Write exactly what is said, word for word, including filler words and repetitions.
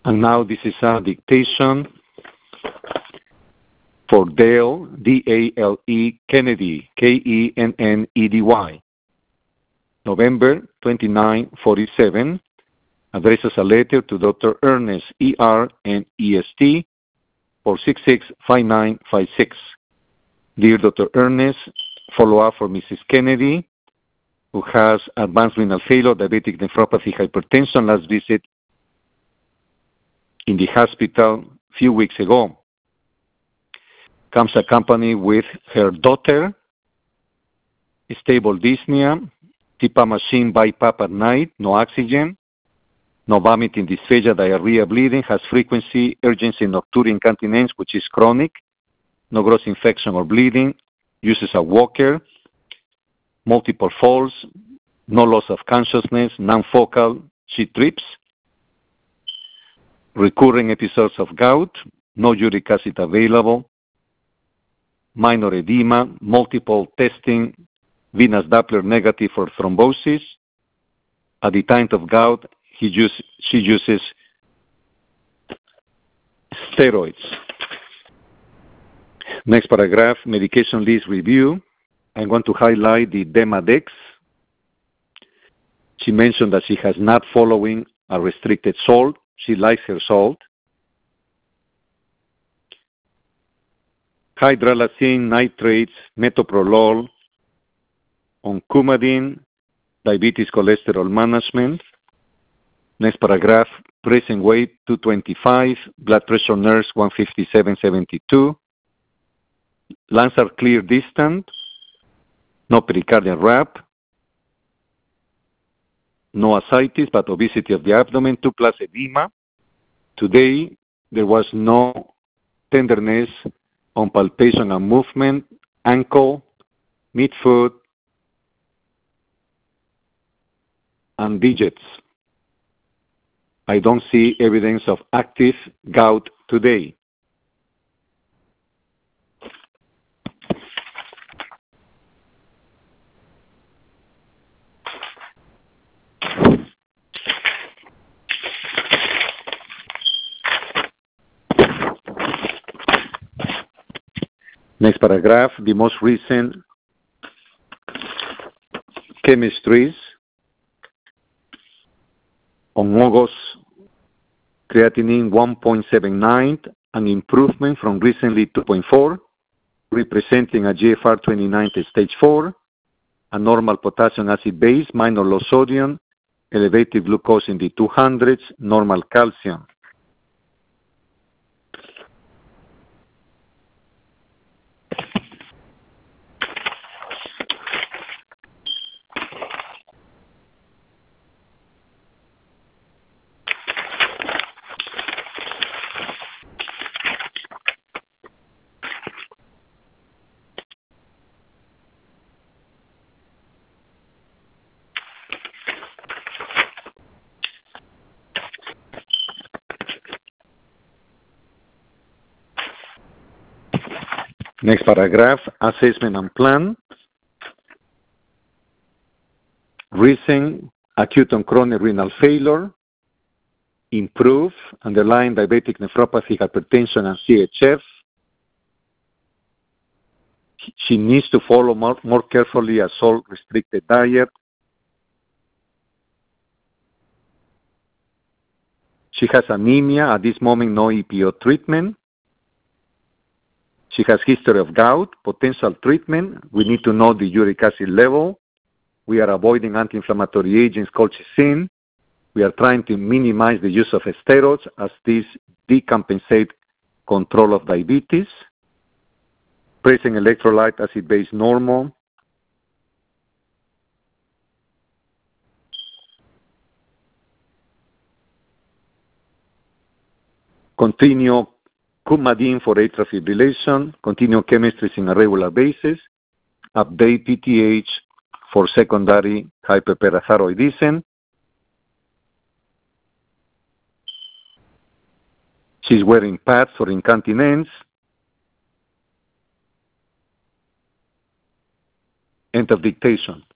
And now this is a dictation for Dale, D A L E, Kennedy, K E N N E D Y. November twenty-ninth, forty-seven, addresses a letter to Doctor Ernest, E R N E S T, four six six, five nine five six. Dear Doctor Ernest, follow-up for Missus Kennedy, who has advanced renal failure, diabetic nephropathy, hypertension, last visit in the hospital a few weeks ago. Comes accompanied with her daughter, stable dyspnea, C PAP machine B I P A P at night, no oxygen, no vomiting, dysphagia, diarrhea, bleeding, has frequency, urgency, nocturnal incontinence, which is chronic, no gross infection or bleeding, uses a walker, multiple falls, no loss of consciousness, non-focal, she trips, recurring episodes of gout, no uric acid available, minor edema, multiple testing, venous Doppler negative for thrombosis. At the time of gout, he use, she uses steroids. Next paragraph, medication list review. I want to highlight the Demodex. She mentioned that she has not following a restricted salt. She likes her salt. Hydralazine, nitrates, metoprolol, oncomidine, diabetes cholesterol management. Next paragraph, present weight two twenty-five, blood pressure nurse one fifty-seven seventy-two. Lungs are clear distant, no pericardial wrap, no ascites, but obesity of the abdomen, two plus edema. Today, there was no tenderness on palpation and movement, ankle, midfoot, and digits. I don't see evidence of active gout today. Next paragraph, the most recent chemistries. On August, creatinine one point seven nine, an improvement from recently two point four, representing a G F R twenty-nine stage four, a normal potassium acid base, minor low sodium, elevated glucose in the two hundreds, normal calcium. Next paragraph, assessment and plan. Recent acute and chronic renal failure, improve, underlying diabetic nephropathy, hypertension, and C H F. She needs to follow more, more carefully a salt-restricted diet. She has anemia, at this moment no E P O treatment. She has history of gout, potential treatment. We need to know the uric acid level. We are avoiding anti-inflammatory agents, colchicine. We are trying to minimize the use of steroids as these decompensate control of diabetes. Present electrolyte acid base normal. Continue Coumadin for atrial fibrillation, continue chemistries on a regular basis, update P T H for secondary hyperparathyroidism. She's wearing pads for incontinence. End of dictation.